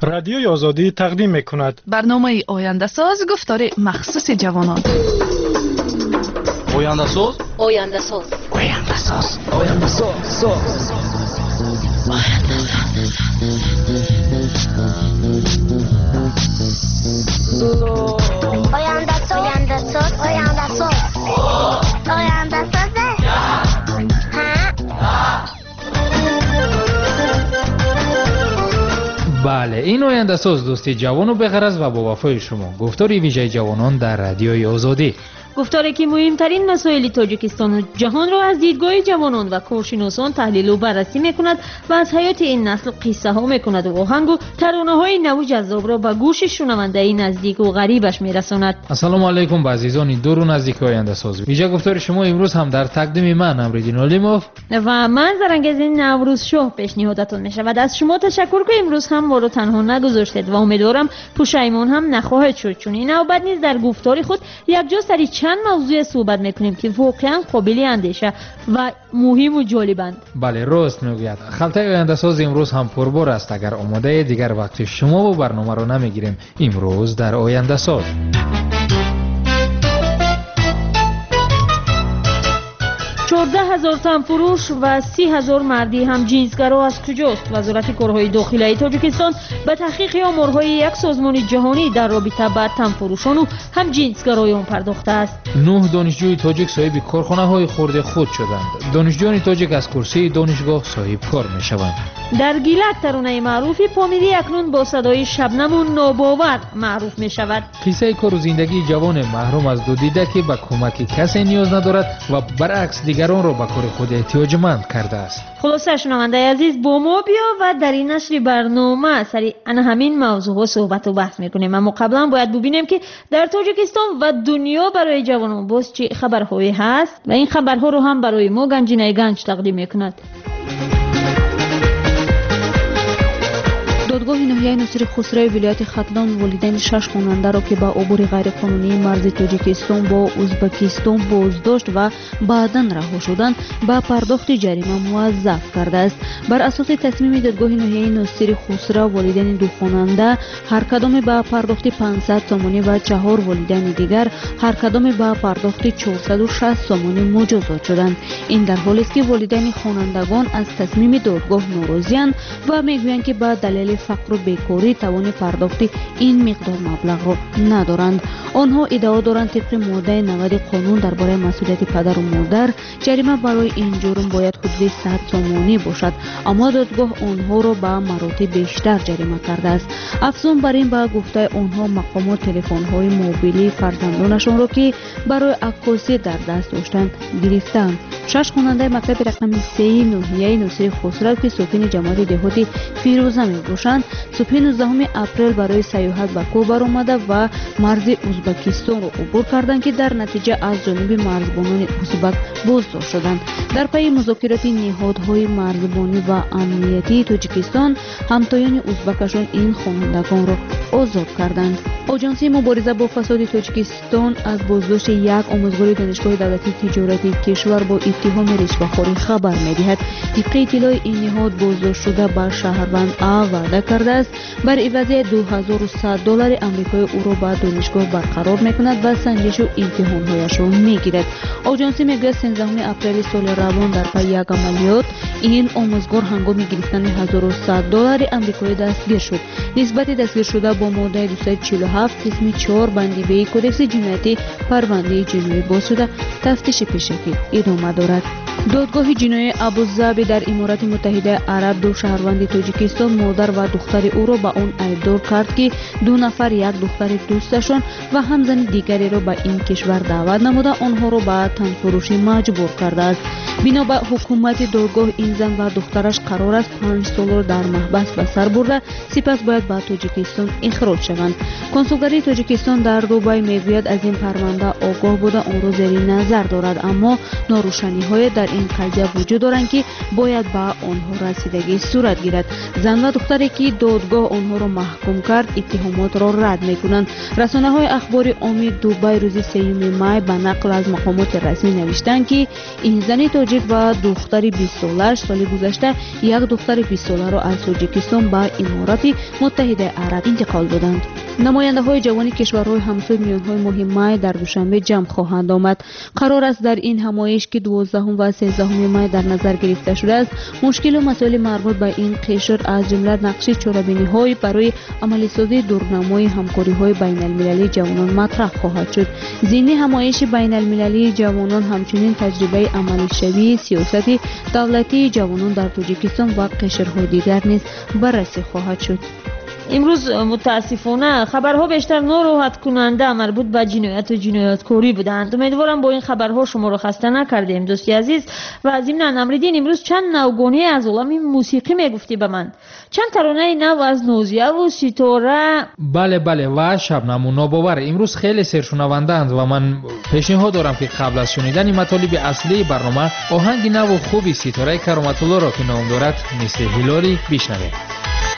رادیوی آزادی تقدیم می‌کند. برنامه آینده ساز گفتار مخصوص جوانان. آینده ساز؟ آینده ساز. آینده ساز. آینده ساز. آینده ساز. آینده ساز. آینده ساز. آینده ساز. بله، این آینده ساز دوستی جوان و بغرض و با وفای شما. گفتاری ویژه جوانان در رادیوی آزادی. گفتاری که مهمترین مسائل تاجیکستان و جهان را از دیدگاه جوانان و کارشناسان تحلیل و بررسی میکند و از حیات این نسل قصه ها میکند و آهنگ و ترانه های نو جذاب را به گوش شنونده نزدیک و غریبش میرساند. السلام علیکم به عزیزان دور و نزدیک آینده ساز. ویژه گفتار شما امروز هم در تقدیم من امریدین علیموف و من زرنگز نوروز شاه پیشنهادتون میشود. از شما تشکر که امروز هم ما رو تنها نگذاشتید و امیدوارم پشیمون هم نخواهید شد، چون این نوبت نیز در گفتار خود یک جا سری چند موضوع صحبت میکنیم که واقعا قابل اندیشه و مهم و جالبند. بله راست میگوید. خلطه آینده ساز امروز هم پربار است. اگر آماده دیگر وقت شما و برنامه رو نمیگیریم. امروز در آینده ساز 14,000 تن فروش و 30,000 مردی هم جنسگرا از کجاست؟ وزارت کارهای داخلی تاجیکستان به تحقیق آمارهای یک سازمان جهانی در رابطه با تن فروشان و هم جنسگرایان پرداخته است. 9 دانشجوی تاجیک صاحب کارخانه‌های خرد خود شدند. دانشجویان تاجیک از کرسی دانشگاه صاحب کار می‌شوند. در گیلک ترانه معروف پامیری اکنون با صدای شبنم و ناباور معروف می‌شود. قصه کار و زندگی جوان محروم از دو دیده که به کمک کسی نیاز ندارد و برعکس دیگران را به کار خود احتیاجمند کرده است. خلاصه شنونده عزیز با ما بیا و در این نشر برنامه سری همین موضوع صحبت و بحث میکنیم. اما قبلا باید ببینیم که در تاجیکستان و دنیا برای جوانان باز چه خبرهایی هست و این خبرها رو هم برای ما گنجینه گنج تقدیم میکند. دادگاه ناحیه ناصر خسرو ولایت ختلان والدین 6 خواننده را که با عبور غیرقانونی مرز تاجیکستان با ازبکستان بازداشت و بعداً رها شدند با پرداخت جریمه موظف کرده است. بر اساس تصمیم دادگاه ناحیه ناصر خسرو والدین دو خواننده هر کدام با پرداخت 500 سومانی و 4 والدین دیگر هر کدام با پرداخت 460 سومانی مجازات شدند. این در حالی است که والدین خوانندگان از تصمیم دادگاه ناراضی‌اند و میگویند که با دلیل فقر و بیکاری توان پرداخت این مقدار مبلغ را ندارند. آنها ادعا دارند طبق ماده 90 قانون درباره مسئولیت پدر و مادر جریمه برای این جرم باید حدود 100 سومانی باشد، اما دادگاه آنها را به مراتب بیشتر جریمه کرده است. افزون بر این به گفته آنها مقامات تلفن‌های موبیلی فرزندانشان را که برای عکاسی در دست داشتند گرفتند. 6 خواننده مکتب رقم 3 ناحیه ناصر خسرو که ساکن جماعت دهاتی فیروزه میباشند صبح 19 اپریل برای سیاحت به کوبر آمده و مرز ازبکستان را عبور کردند که در نتیجه از جانب مرزبانان ازبک بازداشت شدند. در پی مذاکرات نهادهای مرزبانی و امنیتی تاجیکستان همتایان ازبکشان این خوانندگان را آزاد کردند. آژانس مبارزه با فساد تاجیکستان از بازداشت یک آموزگار دانشگاه دولتی تجارتی کشور با اتهام رشوه‌خوری خبر می‌دهد. طبق اطلاع این نهاد بازداشت شده بر شهروند وعده کرده است بر عوض $2100 آمریکایی او را به دانشگاه برقرار می‌کند و سنجش و امتحان‌هایش را می‌گیرد. آژانس میگوید 13 اپریل سال روان در پی یک عملیات این آموزگار هنگام گرفتن $1100 آمریکایی دستگیر شد. نسبت دستگیر شده با ماده 247 قسم 4 بندی به کدکس جنایتی پرونده جنایی باز شده تفتیش پیشگی ادامه دارد. دادگاه جنایی ابوظبی در امارات متحده عرب دو شهروند تاجیکستان مادر و دختر او را به آن ایبدار کرد که 2 نفر یک دختر دوستشان و همزن دیگری را به این کشور دعوت نموده آنها را به تنفروشی مجبور کرده است. بنا به حکومت دادگاه این زن و دخترش قرار است 5 سال را در محبس به سر برده سپس باید به تاجیکستان اخراج شوند. کنسولگری تاجیکستان در دبی میگوید از این پرونده آگاه بوده آن را زیر نظر دارد، اما ناروشنی‌های در این قضیه وجود دارند که باید به آنها رسیدگی صورت گیرد. زن و دختری که دادگاه آنها را محکوم کرد اتهامات را رد میکنند. رسانه‌های اخبار عامی دبی روز 3 می به نقل از مقامات رسمی نوشتند که این زن تاجیک و دختر 20 ساله سال گذشته یک دختر 20 ساله را از تاجیکستان به امارات متحده عرب انتقال دادند. نماینده‌های جوانی کشورهای همسایه میان‌های ماه می در دوشنبه جمع خواهند آمد. قرار است در این همایش که 12 و 13 می در نظر گرفته شده است مشکل و مسائل مربوط به این قشر از جمله نقش چاره‌بینی‌های برای عملی‌سازی دورنمای همکاری‌های بین‌المللی جوانان مطرح خواهد شد. ضمن همایش بین‌المللی جوانان همچنین تجربه عملی شوی سیاست دولتی جوانان در تاجیکستان و قشرهای دیگر نیز بررسی خواهد شد. امروز متاسفانه خبرها بیشتر ناراحت کننده مربوط به جنایت و جنایتکاری بودند. امیدوارم با این خبرها شما را خسته نکردیم دوستی عزیز. و ضمن امریدین امروز چند نوگانی از عالم موسیقی میگفتی به من. چند ترانه نو از نوزیه و ستاره. بله و شبنم و ناباور امروز خیلی سرشنوندند و من پیشنهاد دارم که قبل از شنیدن مطالب اصلی برنامه آهنگ نو و خوبی ستاره کرامت الله را که نام دارد مثل هیلاری بشنوید.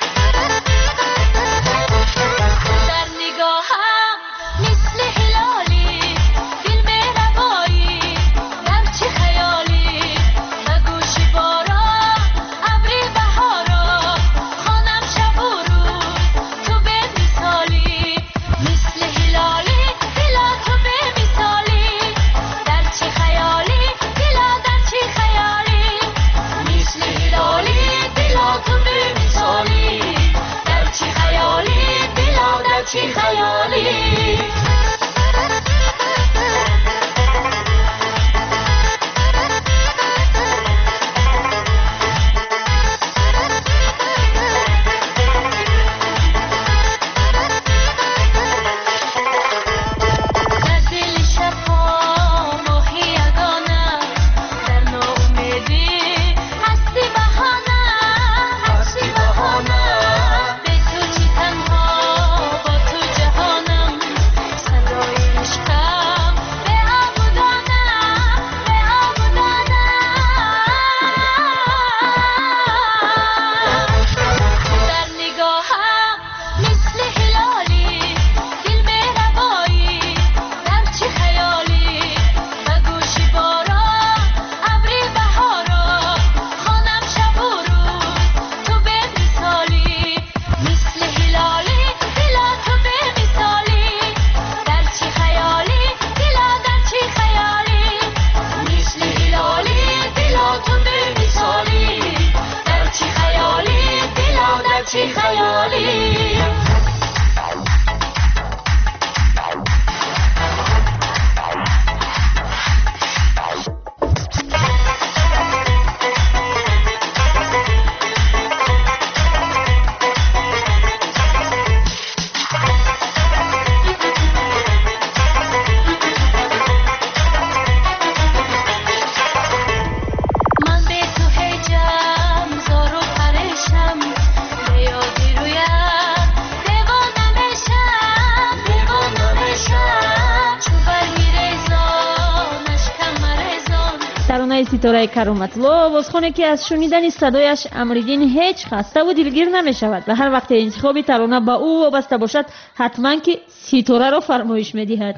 ستاره کرامت الله آوازخوانی که از شنیدن صدایش امریدین هیچ خسته و دلگیر نمی شود و هر وقت انتخاب ترانه با او وابسته باشد حتما که ستاره را فرمایش می دهد.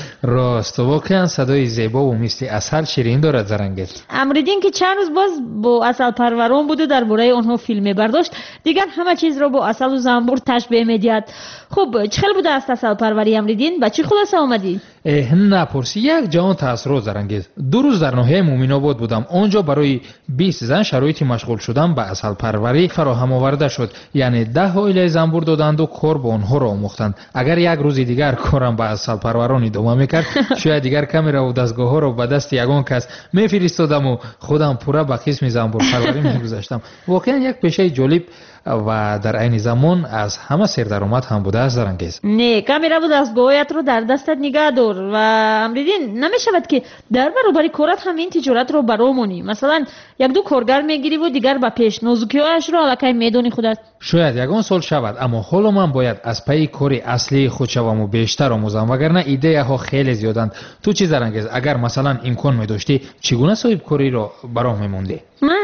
راست واقعا صدای زیبا و مثل عسل شیرین دارد زرنگز. امریدین که چند روز باز با عسل پروران بود و درباره آنها فیلم برداشت دیگر همه چیز را با عسل و زنبور تشبیه می دهد. خب چه خیلی بوده است عسل پروری امریدین؟ با چی خلاصه آمدی؟ نپرسی یک جهان تاثیرات زرنگز. 2 روز در ناحیه مومن‌آباد بودم. آنجا برای 20 زن شرایطی مشغول شدن به عسل پروری فراهم آورده شد. یعنی 10 عائله زنبور دادند و کار با آنها را آموختند. اگر یک روز دیگر کارم با عسل پروران ادامه میکرد شاید دیگر کامرا و دستگاه را به دست یگان کس میفرستادم و خودم پورا به قسم زنبور پروری میگذاشتم. واقعا یک پیشه جالب و در عین زمان از همه سردرآمد هم بوده است زرنگز. نه کامرا و دستگاهیت رو در دستت نگه دار و امریدین نمیشود که در برابر کارت همین تجارت رو برامونی. مثلا 1-2 کارگر میگیری و دیگر با پیش نازکی‌هاش رو الکی میدونی خودت. شاید یگان سال شود اما حالا من باید از پی کاری اصلی خود شوم و بیشتر آموزم وگرنه ایده ها خیلی زیادند. تو چی زرنگیز اگر مثلا امکان می داشتی چگونه صاحب کاری را برام میموندی؟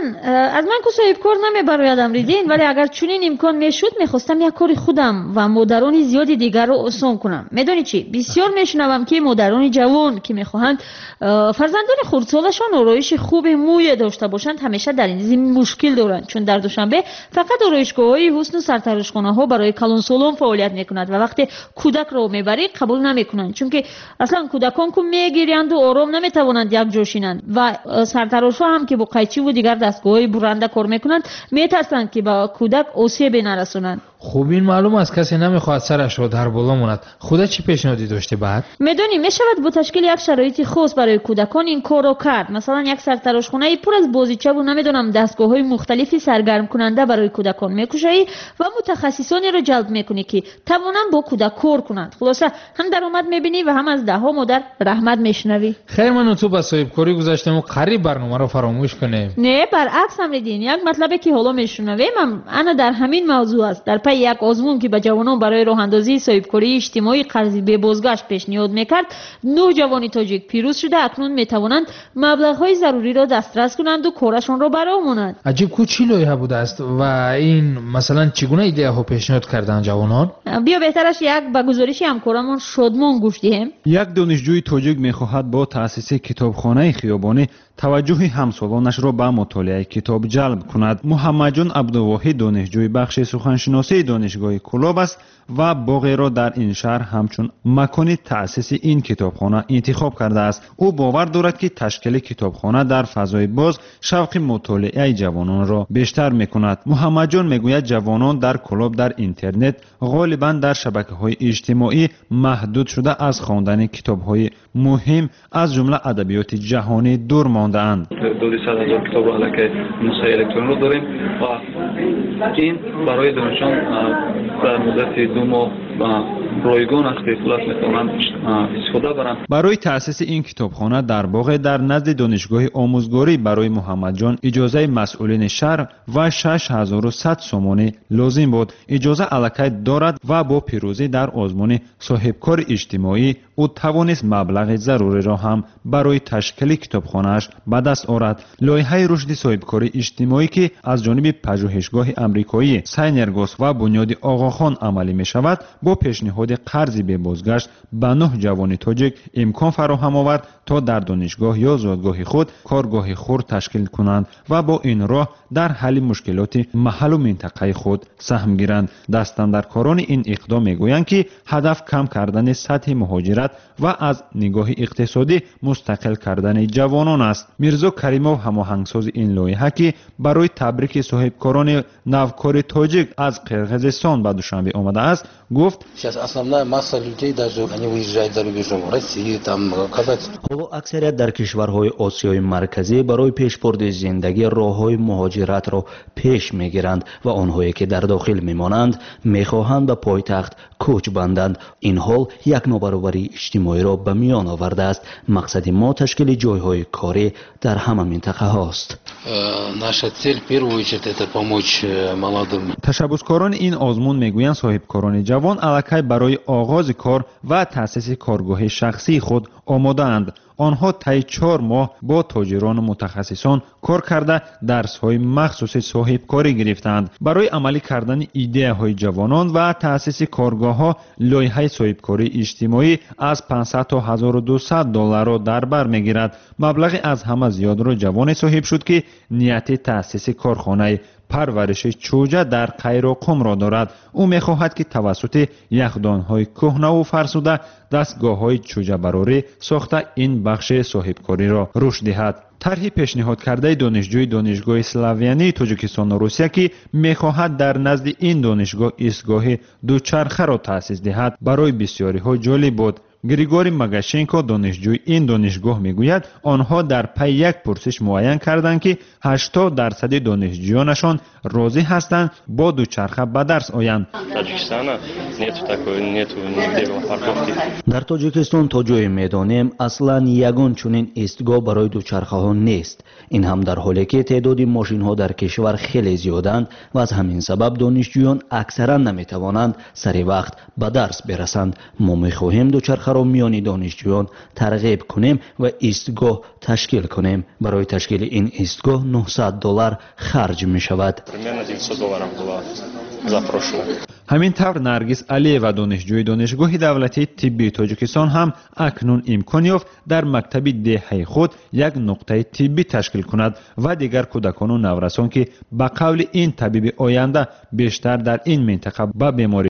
از من که صاحب کار نمیبرایدم ریدین، ولی اگر چنین امکان میشد میخواستم یک کاری خودم و مادران زیادی دیگر رو آسان کنم. میدونی چی؟ بسیار میشنوم که مادران جوان که میخواهند فرزندان خردسالشان آرایش خوب موی داشته باشند همیشه در این زمین مشکل دارند، چون در دوشنبه فقط آرایشگاه‌های حسن و سرتراشخانه‌ها برای کلانسالان فعالیت میکنند و وقتی کودک را میبری قبول نمیکنند، چون که اصلا کودکان که میگیرند و آرام نمیتوانند یک جا شینند و سرتراش‌ها هم که با قیچی و دیگر دستگاه‌های برنده کار میکنند میترسند که با کودک آسیب نرسونند. خوب این معلوم است کسی نمیخواد سرش را در بالا ماند. خودت چی پیشنهادی داشتی بعد؟ میدونی میشود با تشکیل یک شرایط خاص برای کودکان این کارو کرد. مثلا یک سرتراشخانه پر از بازیچه و نمیدونم دستگاه‌های مختلفی سرگرم کننده برای کودکان میکشی و متخصصانی رو جلب میکنی که توانند با کودک کار کنند. خلاصه هم درآمد میبینی و هم از دهها مادر رحمت میشنوی. خیر من و تو با صاحب کاری گذاشتیم و قریب برنامه رو فراموش کنیم. نه برعکس امریدین، یک مطلبی که حالا میشنویم انا در همین موضوع است. در پی یک آزمون که به جوانان برای راه اندازی صاحبکاری اجتماعی قرضی به بازگشت پیشنهاد میکرد 9 جوان تاجیک پیروز شده اکنون میتوانند مبلغ‌های ضروری را دسترس کنند و کارشان را برآورند. عجیب کوچی لایحه بوده است و این مثلا چگونه ایده ها پیشنهاد کردن جوانان؟ بیا بهترش یک به گزارش همکارمون شادمان گوش دهیم. یک دانشجوی تاجیک میخواهد با تأسیس کتابخانه خیابانی توجه همسالانش را به مطالعه کتاب جلب کند. محمدجان عبدالواحد دانشجوی بخش سخنشناسی دانشگاه کلاب است و باغی را در این شهر همچون مکان تأسیس این کتابخانه انتخاب کرده است. او باور دارد که تشکیل کتابخانه در فضای باز شوق مطالعه جوانان را بیشتر میکند. محمدجان میگوید جوانان در کلاب در اینترنت غالبا در شبکه‌های اجتماعی محدود شده از خواندن کتاب‌های مهم از جمله ادبیات جهانی دور مانده‌اند. 200,000 کتاب را علیه نسخه الکترونی را داریم و این برای دانشجویان در مدت 2 ماه رایگان است که خلاص میتوانند استفاده برند. برای تأسیس این کتابخانه در باغ در نزد دانشگاه آموزگاری برای محمدجان اجازه مسئولین شهر و 6100 سومانی لازم بود. اجازه الکی دارد و با پیروزی در آزمون صاحبکار اجتماعی او توانست مبلغ ضروری را هم برای تشکیل کتابخانه‌اش به دست آورد. لایحه رشد صاحبکاری اجتماعی که از جانب پژوهشگاه آمریکایی ساینرگوس و بنیاد آقاخان عملی می شود با پیشنهاد قرضی به بازگشت به 9 جوان تاجیک امکان فراهم آورد تا در دانشگاه یا زادگاه خود کارگاه خرد تشکیل کنند و با این راه در حل مشکلات محل و منطقه خود سهم گیرند. دستاندرکاران این اقدام میگویند که هدف کم کردن سطح مهاجرت و از نگاه اقتصادی مستقل کردن جوانان است. میرزا کریمov هماهنگساز این لایحه که برای تبریک صاحبکاران نوکار تاجیک از قرقیزستان به دوشنبه آمده است گفت: حالا اکثریت در کشورهای آسیای مرکزی برای پیشبرد زندگی راههای مهاجرت را پیش میگیرند و آنهایی که در داخل میمانند میخواهند به پایتخت کوچ بندند. این حال یک نابرابری اجتماعی را به میان آورده است. مقصد ما تشکیل جایهای کاری در همه منطقه هاست. تشبثکاران این آزمون میگویند صاحبکاران جوان الکی برای آغاز کار و تأسیس کارگاه شخصی خود آماده اند. آنها طی 4 ماه با تاجران و متخصصان کار کرده درس‌های مخصوص صاحبکاری گرفتند. برای عملی کردن ایده‌های جوانان و تأسیس کارگاه‌ها لایحه صاحبکاری اجتماعی از 500 تا 1200 دلار را در بر می‌گیرد. مبلغ از همه زیاد را جوان صاحب شد که نیت تأسیس کارخانه پرورش چوجه در قیر و قم را دارد. او می‌خواهد که توسط یخدان‌های کهنه و فرسوده دستگاه‌های چوجه براری ساخته این بخش صاحبکاری را رشد دهد. طرح پیشنهاد کرده دانشجوی دانشگاه اسلاویانی تاجیکستان و روسیه که می‌خواهد در نزد این دانشگاه ایستگاه دوچرخه را تأسیس دهد برای بسیاری ها جالب بود. گریگوری ماگاشنکو دانشجوی این دانشگاه میگوید آنها در پی یک پرسش معین کردند که 80% دانشجویانشان راضی هستند با دوچرخه به درس آیند. در تاجیکستان تا جای میدانیم اصلا یگان چنین ایستگاه برای دوچرخه ها نیست. این هم در حالی که تعداد ماشین ها در کشور خیلی زیادند و از همین سبب دانشجویان اکثرا نمیتوانند سری وقت به درس برسند. ما میخواهیم دوچرخه را میان دانشجویان ترغیب کنیم و ایستگاه تشکیل کنیم. برای تشکیل این ایستگاه $900 خرج می شود. همین طور نرگس علیوا دانشجوی دانشگاه دولتی طبی تاجیکستان هم اکنون امکان یافت در مکتب دهه خود یک نقطه طبی تشکیل کند و دیگر کودکان و نورسان که به قول این طبیب آینده بیشتر در این منطقه به بیماری